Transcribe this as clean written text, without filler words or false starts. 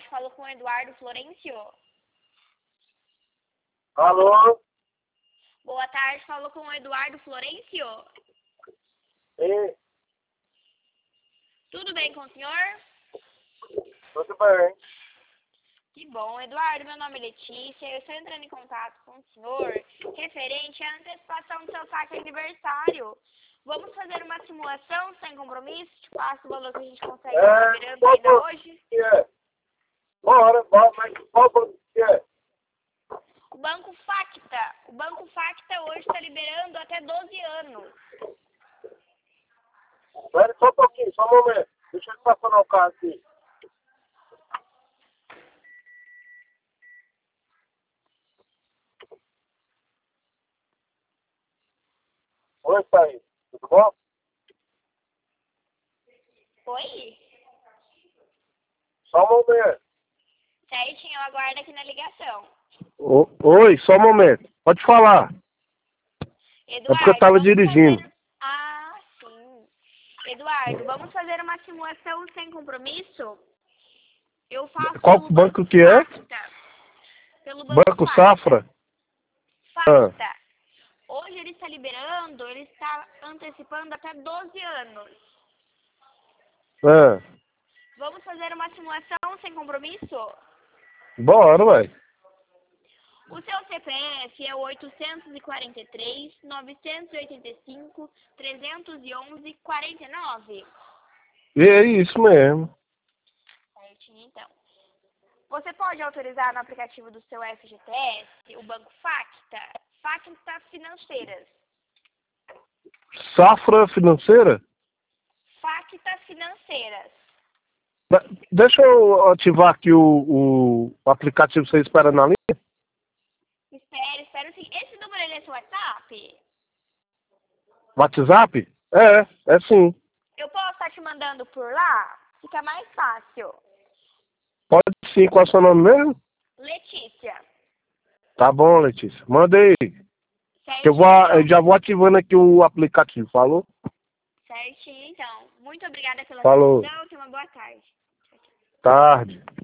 falo com o Eduardo Florencio. Alô? Boa tarde, falo com o Eduardo Florencio. Sim, Tudo bem com o senhor? tudo bem. Que bom, Eduardo, meu nome é Letícia, eu estou entrando em contato com o senhor referente à antecipação do seu saque aniversário. Vamos fazer uma simulação sem compromisso? Te passo o valor que a gente consegue liberando ainda hoje. Que é? Bora, mas qual banco que é? O Banco Facta. O Banco Facta hoje está liberando até 12 anos. Espera só um pouquinho, só um momento. Deixa eu estacionar o carro aqui. Oi, Thaís. Tudo bom? Oi? Só um momento. Certinho, eu aguardo aqui na ligação. Oi, só um momento. Pode falar. Eduardo, É porque eu estava vamos dirigindo. fazer... Ah, sim. Eduardo, vamos fazer uma simulação sem compromisso? Eu faço Qual pelo banco que é? Facta. Pelo Banco Banco Facta. Safra? Facta. Hoje ele está liberando, ele está antecipando até 12 anos. Ah, Vamos fazer uma simulação sem compromisso? bora, ué. O seu CPF é o 854-985-311-49. E é isso mesmo. Certinho, então. Você pode autorizar no aplicativo do seu FGTS o Banco Facta? Facta Financeiras. Safra financeira? Facta Financeiras. Deixa eu ativar aqui o aplicativo, você espera na linha? Espera sim. Esse número ele é seu WhatsApp? WhatsApp? É sim. Eu posso estar te mandando por lá? Fica mais fácil. Pode sim, qual é o seu nome mesmo? Letícia. Tá bom, Letícia. Manda aí. Certinho, Que eu já vou ativando aqui o aplicativo, falou? Certinho, então. Muito obrigada pela Falou. atenção. Tenha uma boa tarde. Tarde.